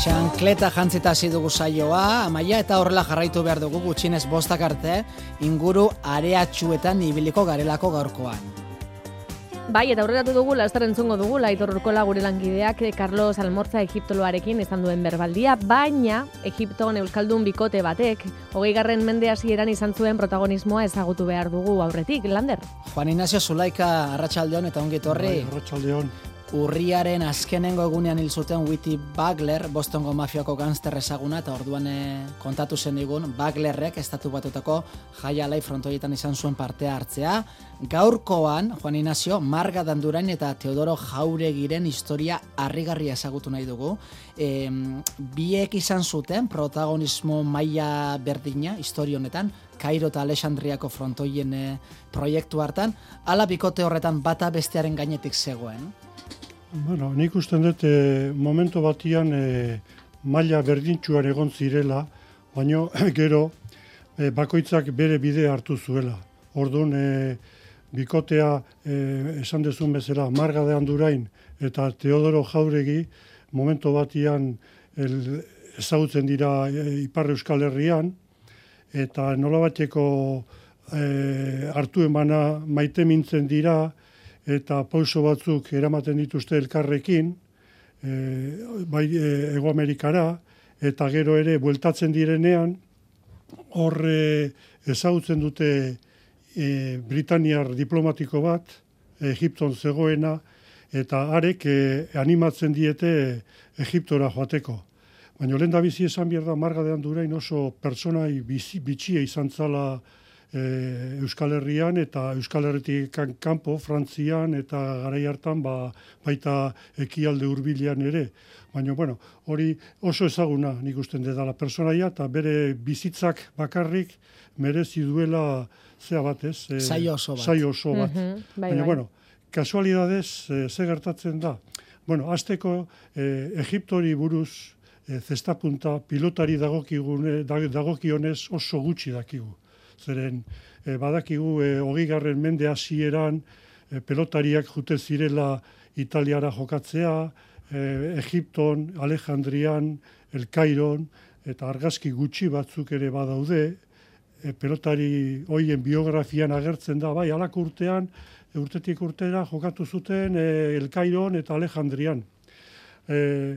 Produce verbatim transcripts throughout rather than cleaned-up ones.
Txankleta jantzita hasi dugu saioa, Amaia, eta horrela jarraitu behar dugu gutxienez bostak arte, inguru areatsuetan ibiliko garelako gaurkoan. Bai, eta aurreratu dugu, laster entzungo dugu, Aitor Urkola gure langideak Carlos Almorza egiptoloarekin izan duen berbaldia, baina Egipton euskaldun bikote batek, hogeigarren mende hasieran izan zuen protagonismoa ezagutu behar dugu aurretik, Lander. Juan Ignacio Zulaika, arratsaldeon eta ongi etorri. Bai, arratsaldeon. Urriaren azkenengo egunean hil zuten Whitey Butler, Bostongo mafiako gangster ezaguna, eta orduan e, kontatu zen digun, Butlerrek estatu batutako jai alai frontoietan izan zuen partea hartzea. Gaurkoan, Juan Ignacio, Marga Dandurain eta Teodoro Jauregiren historia harrigarria ezagutu nahi dugu. E, biek izan zuten protagonismo maila berdina historia honetan, Kairo eta Alexandriako frontoien e, proiektu hartan, ala bikote horretan bata bestearen gainetik zegoen. Bueno, nik usten dut e, momentu batian e, maila berdintsuan egon zirela, baina gero e, bakoitzak bere bide hartu zuela. Orduan, e, bikotea e, esan dezun bezala, Marga de Andurain eta Teodoro Jauregi momentu batian el, ezagutzen dira e, Ipar Euskal Herrian, eta nolabateko e, hartu emana maite mintzen dira, eta pauso batzuk eramaten dituzte elkarrekin, e, bai e, Hego Amerikara, eta gero ere bueltatzen direnean, hor e, ezagutzen dute e, Britaniar diplomatiko bat, Egipton zegoena, eta arek e, animatzen diete Egiptora joateko. Baina lehen da bizi esan behar da Marga de Andurain oso pertsonai bitxia izan zala E, Euskal Herrian eta Euskal Herritik kanpo, Frantzian eta garai hartan ba, baita ekialde hurbilean ere. Baina, bueno, hori oso ezaguna nik usten dela pertsonaia eta bere bizitzak bakarrik merezi duela zea bat ez. E, Saio oso bat. Saio oso bat. Mm-hmm, bai, Baina, bai. bueno, kasualidadez e, ze gertatzen da. Bueno, azteko e, Egiptori buruz e, zestapunta pilotari dagokigune, dagokionez oso gutxi dakigu. Zeren e, badakigu e, hogeigarren mende hasieran e, pelotariak jute zirela Italiara jokatzea, e, Egipton, Alejandrian, El Cairon, eta argazki gutxi batzuk ere badaude, e, pelotari hoien biografian agertzen da, bai, halako urtean, e, urtetik urtera jokatu zuten e, El Cairon eta Alejandrian. E,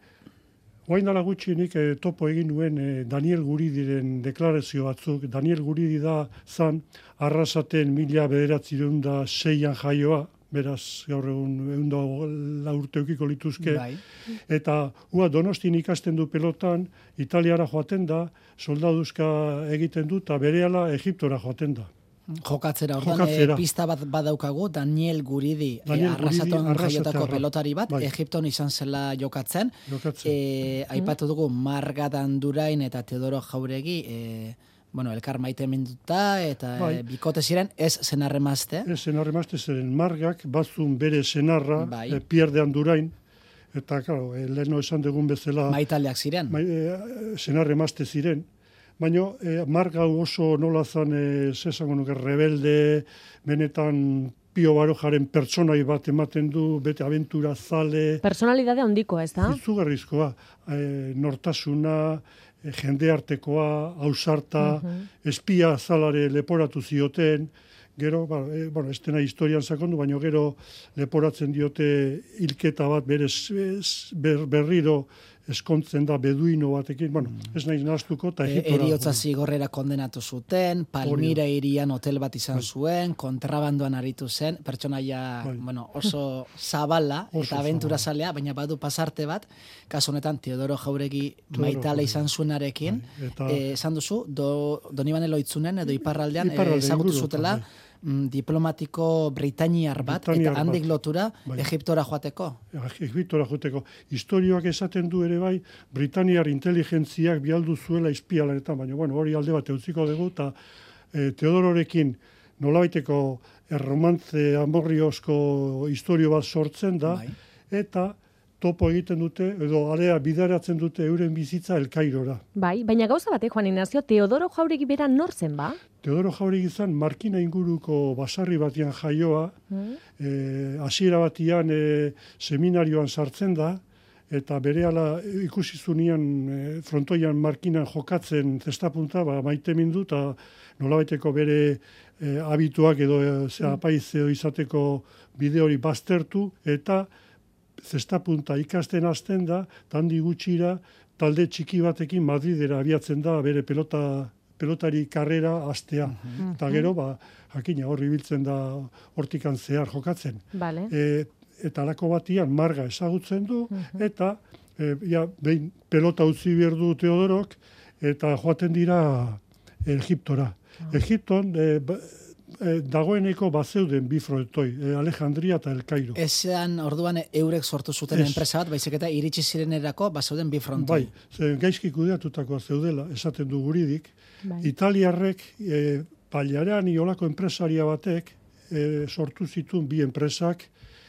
Oain dala gutxi nik e, topo egin nuen e, Daniel Guridiren deklarazio batzuk. Daniel Guridi da zan arrasaten mila bederatzireun da seian jaioa, beraz gaur egun egun da la urte eukiko lituzke. Bai. Eta ua Donostin ikasten du pelotan, Italiara joaten da, soldaduzka egiten du, eta berehala Egiptora joaten da. Jokatzera, orduan, Jokatzera. E, pista bat badaukagu, Daniel Guridi, Daniel e, arrasaton Guridi, jaiotako arrasate pelotari bat, bai. Egipton izan zela jokatzen. Jokatzen. E, aipatu dugu Marga Dandurain eta Teodoro Jauregi, e, bueno, elkar maite minduta, eta Bai. e, bikote ziren, ez senarremazte. Ez senarremazte zeren Margak, batzun bere senarra, Bai. e, Pierre de Andurain, eta, claro, e, leheno esan dugun bezala, Maitaleak ziren. Mai, e, senarremazte ziren. Baina e, Marga oso nola zan, e, zesango nuke, rebelde, benetan Pio Barojaren pertsonai bat ematen du, bete abentura zale. Personalidade handikoa, ez da? Izugarrizkoa, e, nortasuna, e, jendeartekoa, ausarta, Mhm. espia zalare leporatu zioten, gero, ba, e, bueno, ez dena historian sakondu, baina gero leporatzen diote hilketa bat berez, ez, ber, berriro eskontzen da beduino batekin, bueno, ez nahi nahaztuko, eta E, Egiptora. eriotza zigorrera kondenatu zuten, Palmira hirian hotel bat izan Bai. zuen, kontrabandoan aritu zen, pertsonaia Bai. bueno, oso zabala Oso eta abentura zabala. zalea, baina badu pasarte bat, kasu honetan Teodoro Jauregi Teodoro maitale Jauregi. izan zuenarekin, Bai, eta- eh, esan duzu, do, Donibane Loitzunen edo iparraldean eh, Iparralde ezagutu inguruotan, zutela, bai. mm, diplomatiko britainiar bat, Britainiar eta handik bat, lotura bai. Egiptora joateko. Egiptora joteko. Historioak esaten du ere bai, Britaniar inteligentziak bialdu zuela izpialanetan, baina bueno, hori alde bat eutziko dugu, eta e, Teodororekin nolabaiteko erromantze amorriozko historio bat sortzen da, Bai. eta topo egiten dute, edo alea bidaratzen dute euren bizitza El Cairora. Bai, baina gauza batek, Juan Ignacio, Teodoro Jauregi bera nor zen, ba? Teodoro Jauregi izan Markina inguruko basarri batian jaioa, Mm. eh, hasiera batian eh, seminarioan sartzen da, eta berehala ikusi zunean e, frontoian markinan jokatzen zestapunta, ba, maite mindu, eta nolabaiteko bere e, habituak edo e, zera, apaiz edo izateko bide hori baztertu, eta zestapunta ikasten hasten da, tandi gutxira, talde txiki batekin Madridera abiatzen da, bere pelota, pelotari karrera hastea. Uh-huh. Eta gero, ba, jakina horri biltzen da hortikan zehar jokatzen. Vale. E, eta alako batian marga ezagutzen du, uh-huh. eta e, ja, behin pelota utzi behar du Teodorok, eta joaten dira Egiptora. Uh-huh. Egipton, e, E, dagoeneko bazeuden bi frontoi, e, Alejandria eta El Cairo. Ezean orduan eurek sortu zuten es. enpresa bat, baizik eta iritsi zirenerako bazeuden bi frontoi. Bai, ze, gaizki kudeatutakoa zeudela, esaten du guridik. Bai. Italiarrek, e, Pagliarani olako enpresaria batek, e, sortu zituen bi enpresak,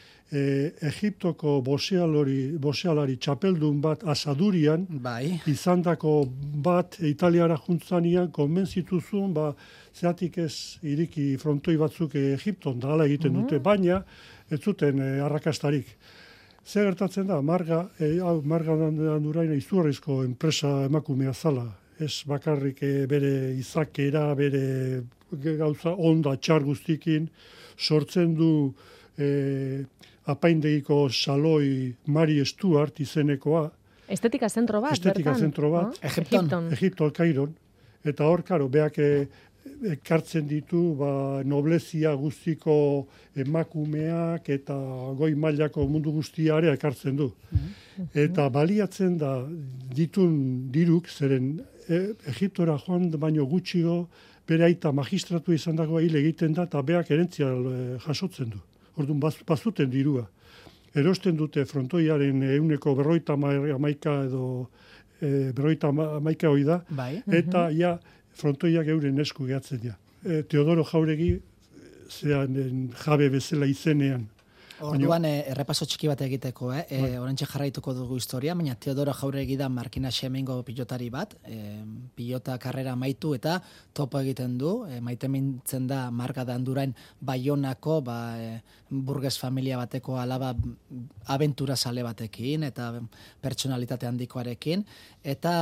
e, Egiptoko boxealari, boxealari txapeldun bat Asadurian, bai. izandako bat Italiara juntzanian konbentzitu zuen, ba, zeatik ez iriki frontoi batzuk Egipton da ala egiten dute, uh-huh. baina ez zuten e, arrakastarik. Zer gertatzen da, marga, e, hau, marga Dandurain izugarrizko enpresa emakumea zala. Ez bakarrik e, bere izakera, bere gauza onda txar guztikin, sortzen du e, apaindegiko saloi Mari Stuart izenekoa. Estetika zentro bat, Estetika bertan. zentro bat. Oh? Egipton. Egipto, Kairon. Eta hor, karo, beak e, ekartzen ditu ba, noblezia guztiko emakumeak eta goi mailako mundu guztiare ekartzen du. Mm-hmm. Eta baliatzen da ditun diruk, zeren e, Egiptora joan baino gutxigo, bere aita magistratu izan dagoa hil egiten da, eta beak erentzia e, jasotzen du. Orduan, baz, bazuten dirua. Erosten dute frontoiaren euneko berroita amaika edo e, berroita amaika hoi da, bai. Eta ja, frontoiak euren esku gehatzen ja. E, Teodoro Jauregi zean jabe bezala izenean. Orduan, e, errepaso txiki bat egiteko, eh? E, orantxe jarraituko dugu historia, baina Teodoro Jauregi da Markina Xemengo pilotari bat, e, pilota karrera maitu eta topo egiten du, e, maite mintzen da Marga Dandurain Baionako, ba, e, burges familia bateko alaba abentura sale batekin, eta pertsonalitate handikoarekin, eta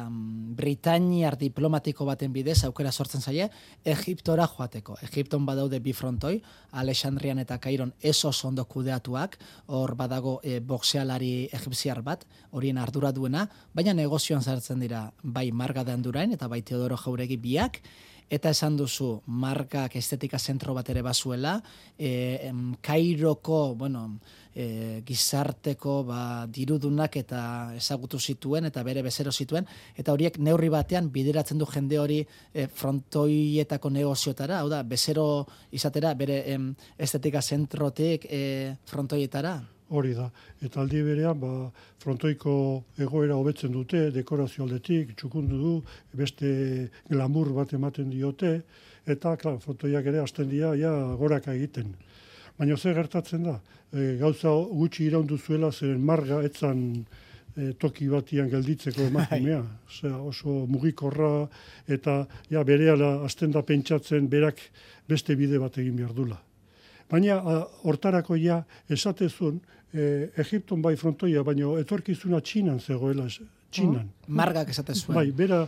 Britainiar diplomatiko baten bidez aukera sortzen zaie, Egiptora joateko. Egipton badaude bi frontoi, Alexandrian eta Kairon eso ondo kudeatuak, hor badago e, boxealari egipziar bat, horien ardura duena, baina negozioan zartzen dira bai Marga Dandurain eta bai Teodoro Jauregi biak, eta esan duzu Margak estetika zentro bat ere bazuela, e, em, Kairoko, bueno, e, gizarteko ba, dirudunak eta ezagutu zituen, eta bere bezero zituen, eta horiek neurri batean bideratzen du jende hori e, frontoietako negoziotara, hau da, bezero izatera, bere em, estetika zentrotik e, frontoietara. Hori da. Eta aldi berean, ba, frontoiko egoera hobetzen dute, dekorazio aldetik, txukundu du, beste glamour bat ematen diote, eta, klar, frontoiak ere hasten dira, ja, goraka egiten. Baina zer gertatzen da, e, gauza gutxi iraundu zuela, zeren Marga etzan e, toki batian gelditzeko emakumea. Osea, oso mugikorra, eta ja, berehala hasten da pentsatzen, berak beste bide bat egin behar dula. Baina hortarako ja esatezun, e, Egipton bai frontoia, baina etorkizuna Txinan zegoela, Txinan. Oh, Margak esatezuen. Bai, bera,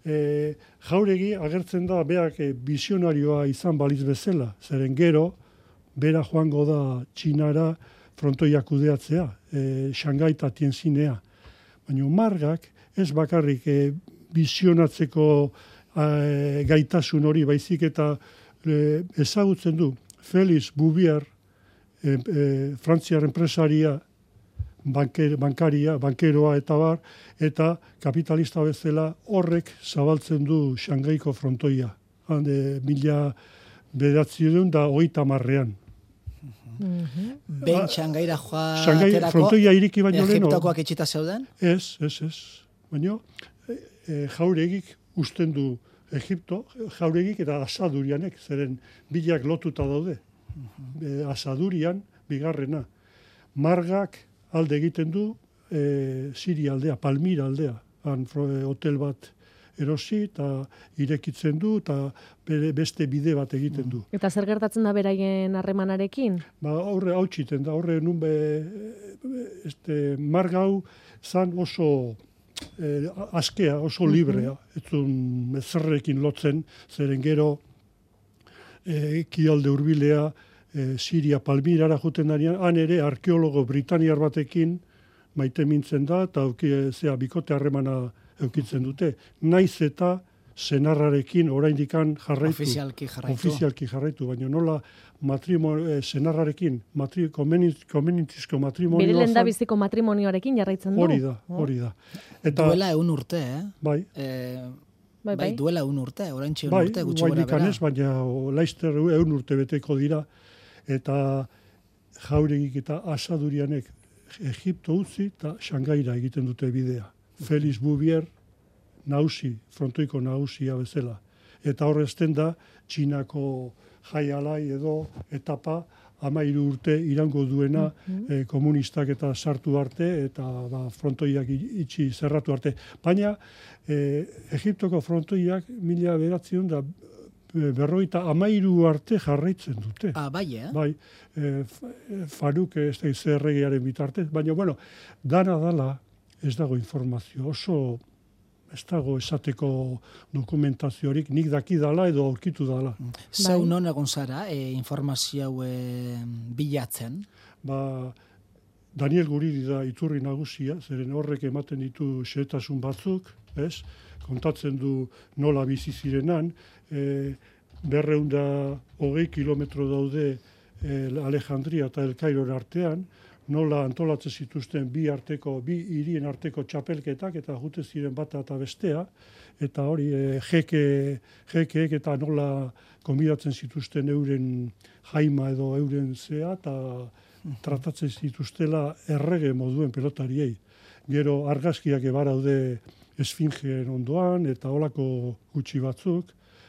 e, Jauregi agertzen da, beak e, visionarioa izan baliz bezala, zeren gero, bera joango da Txinara frontoia kudeatzea, e, Shanghai eta Tienzinea. Baina Margak ez bakarrik e, visionatzeko e, gaitasun hori, baizik eta e, ezagutzen du, Félix Bouvier, e, e, Frantziar enpresaria, banker, bankaria, bankeroa eta bar, eta kapitalista bezala horrek zabaltzen du Shanghaiko frontoia. Hande, mila bederatziehun da hogeita hamarrean. Mm-hmm. Behin Shanghaira joa Shanghai frontoia iriki baino leno. Egiptokoak itxita zeuden? Ez, ez, ez. Baina e, e, Jauregik usten du Egipto, Jauregik eta Asadurianek, zeren bilak lotuta daude. Uh-huh. Asadurian, bigarrena. Margak alde egiten du e, Siria aldea, Palmira aldea. Han hotel bat erosi eta irekitzen du eta beste bide bat egiten du. Eta zer gertatzen da beraien harremanarekin? Ba, horre hautsiten da, horre nun be, este, margau zan oso eh, askea, oso librea, ez zuen zerrekin lotzen, zeren gero eh, kialde hurbilea, eh, Siria, Palmirara juten danean, han ere arkeologo britaniar batekin maite mintzen da, eta auki, zea, bikote harremana eukitzen dute. Naiz eta senarrarekin oraindikan jarraitu. Ofizialki jarraitu. Ofizialki jarraitu, baina nola matrimonio, eh, senarrarekin, matri, komenintizko matrimonioa. Bere lendabiziko matrimonioarekin jarraitzen du. Hori da, hori da. Eta, duela eun urte, eh? Bai. Eh, Bai, bai, bai. duela eun urte, oraintxe eun bai, urte, gutxi gora oraindikan bera. ez, baina o, laizter eun urte beteko dira, eta jauregik eta asadurianek Egipto utzi eta Xangaira egiten dute bidea. Feliz Bouvier, nausi, frontoiko nausia bezala. Eta horrezten da, Txinako jaialai edo etapa amairu urte irango duena eh, komunistak eta sartu arte eta ba, frontoiak itxi zerratu arte. Baina eh, Egiptoko frontoiak mila bederatziehun da berroita amairu arte jarraitzen dute. Ah, bai, eh? Bai, eh, Faruk ez da izerregiaren bitartez, baina, bueno, dana dala ez dago informazio, oso ez dago esateko dokumentaziorik, nik dakidala edo aurkitu dala. Zeu Bai. non egon zara, e, informazio hau e, bilatzen? Ba, Daniel Guridi da iturri nagusia, zeren horrek ematen ditu xehetasun batzuk, ez? Kontatzen du nola bizi zirenan, e, berreun da hogei kilometro daude e, Alejandria eta El Cairo artean, nola antolatzen zituzten bi arteko, bi hirien arteko txapelketak eta jute ziren bata eta bestea, eta hori e, jeke, jekeek eta nola konbidatzen zituzten euren jaima edo euren zea, eta tratatzen zituztela errege moduen pelotariei. Gero argazkiak ebaraude esfingeen ondoan eta holako gutxi batzuk,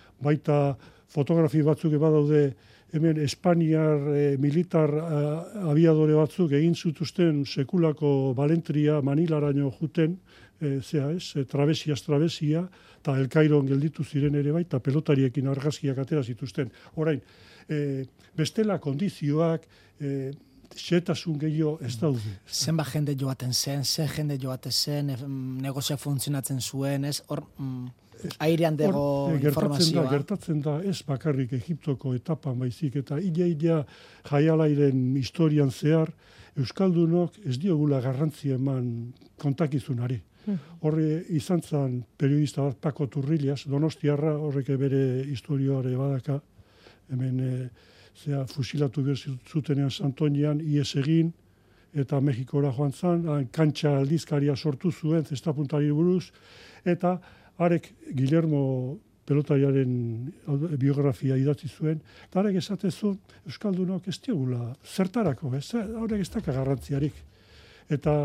baita fotografi batzuk badaude hemen Espainiar e, militar a, abiadore batzuk egin zituzten sekulako balentria Manilaraino juten, e, zea ez, e, trabesiaz trabesia, eta El Cairon gelditu ziren ere baita pelotariekin argazkiak atera zituzten. Orain, e, bestela kondizioak, e, xetasun gehiago ez daude. Zenba jende joaten zen, ze jende joaten zen, e, negozioak funtzionatzen zuen, ez? Hor, mm, airean dago Hor, e, gertatzen informazioa. da, gertatzen da ez bakarrik Egiptoko etapan baizik, eta ia-ia jaialairen historian zehar, Euskaldunok ez diogula garrantzia eman kontakizunari. Horre izan zen periodista bat Paco Turrillas, Donostiarra, horrek bere historioare badaka, hemen e, zea, fusilatu behar zutenean Santonian, ies egin, eta Mexikora joan zen, kantxa aldizkaria sortu zuen, zestapuntari buruz, eta harek Guillermo pelotariaren biografia idatzi zuen, eta harek esatezun, Euskaldunok ez diogula, zertarako, ez, horrek ez daka garrantziarik. Eta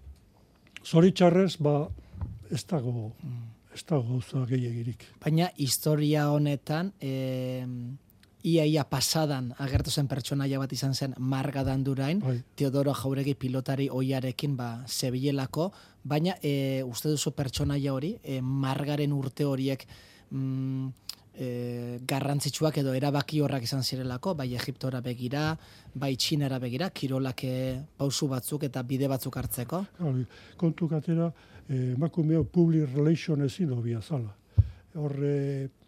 zoritxarrez, ba, ez dago, ez dago gauza gehiagirik. Baina historia honetan, e, ia-ia pasadan agertu zen pertsonaia bat izan zen Marga Dandurain, Bai. Teodoro Jauregi pilotari oiarekin ba, zebilelako, baina e, uste duzu pertsonaia hori, e, Margaren urte horiek mm, e, garrantzitsuak edo erabaki horrak izan zirelako, bai Egiptora begira, bai Txinara begira, kirolak e, pausu batzuk eta bide batzuk hartzeko. Hori, kontu katera, emakumeo eh, public relation ezin hobia zala. Horre,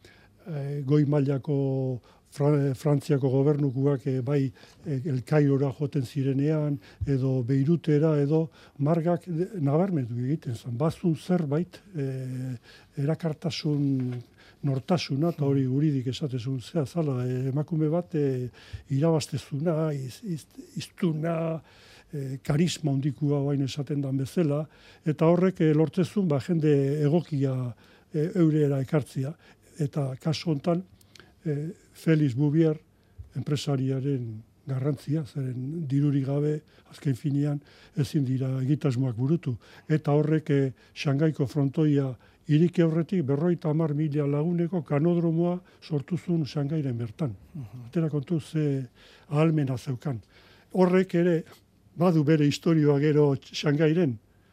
eh, goi mailako Fra, Frantziako gobernukuak eh, bai eh, El Cairora joten zirenean, edo Beirutera, edo Margak nabarmendu egiten zen. Bazun zerbait, eh, erakartasun nortasuna, eta hori guridik esatezun zea zala, eh, emakume bat eh, irabaztezuna, iz, iz, iztuna, E, karisma hondikua bain esaten dan bezala, eta horrek e, lortzezun ba, jende egokia e, eurera ekartzia. Eta kasu hontan, e, Feliz Bouvier enpresariaren garrantzia, zeren diruri gabe, azken finean, ezin dira egitasmoak burutu. Eta horrek e, Xangaiko frontoia iriki aurretik berroita hamar mila laguneko kanodromoa sortuzun Xangairen bertan. Atera kontu ze ahalmena zeukan. Horrek ere, badu bere historioa gero Xangairen.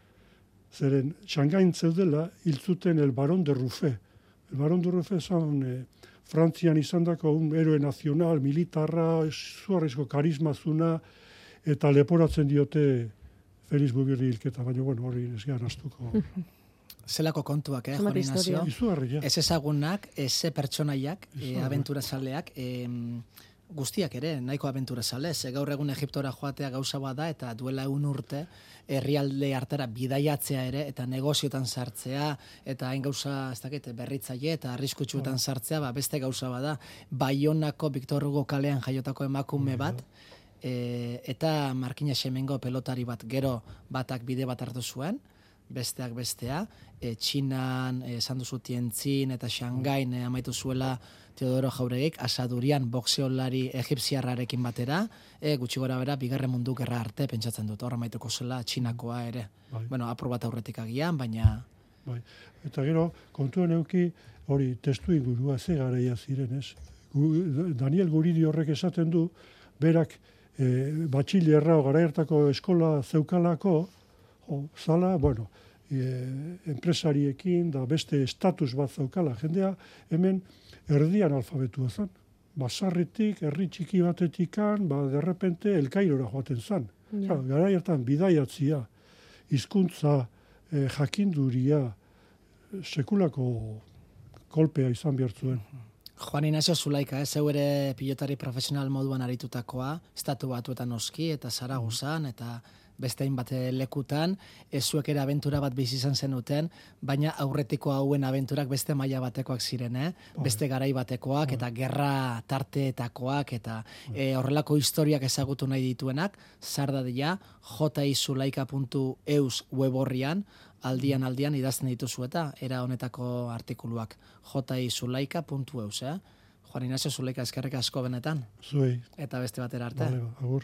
Zeren, Xangain zeudela hiltzuten el Baron de Ruffé. El Baron de Ruffé zan eh, Frantzian izandako un héroe nazional, militarra, zuarrezko karismazuna, eta leporatzen diote Feliz Bubirri hilketa, baina bueno, hori ez gara astuko. Zelako kontuak, eh, Zenbat Juan Ignacio? historia. Izugarria. Ez ezagunak, ez pertsonaiak, e, Izugarria. abenturazaleak, e, guztiak ere, nahiko abenturazale, ze gaur egun Egiptora joatea gauza bada, eta duela egun urte, herrialde hartara bidaiatzea ere, eta negoziotan sartzea, eta hain gauza, ez dakit, berritzaile, eta arriskutsuetan sartzea, ba, beste gauza bada, Baionako Victor Hugo kalean jaiotako emakume bat, e, eta Markina Xemengo pelotari bat, gero batak bide bat hartu zuen, besteak bestea, e, Txinan, e, esan duzu Tianjin eta Shanghai e, amaitu zuela Teodoro Jauregik, Asadurian boxeolari egipziarrarekin batera, e, gutxi gora bera, bigarren mundu gerra arte, pentsatzen dut, hor amaituko zela Txinakoa ere. Bai. Bueno, apur bat aurretik agian, baina... Bai. Eta gero, kontuen euki, hori testu ingurua ze garaia ziren, ez? Gu, Daniel Guridi horrek esaten du, berak e, batxilerra o garaiartako eskola zeukalako, o, zala, bueno, e, enpresariekin da beste estatus bat zaukala. Jendea hemen erdian alfabetua zen. Basarritik, herri txiki batetikan, ba, derrepente El Kairora joaten zen. Ja. Ja, garaiartan bidaiatzia, hizkuntza, e, jakinduria, sekulako kolpea izan behar zuen. Juan Ignacio Zulaika, ez, zeu ere pilotari profesional moduan aritutakoa, estatu batuetan oski, eta Zaragozan, eta beste hainbat lekutan, ez zuek ere abentura bat bizi izan zenuten, baina aurretiko hauen abenturak beste maila batekoak ziren, eh? Beste garai batekoak, eta gerra tarteetakoak, eta e, horrelako historiak ezagutu nahi dituenak, zardadia, jizulaika puntu eus web horrian, aldian aldian idazten dituzu eta era honetako artikuluak, jizulaika puntu eus, eh? Juan Ignacio Zulaika, eskerrik asko benetan, Zuei, eta beste batera arte. bale, agur.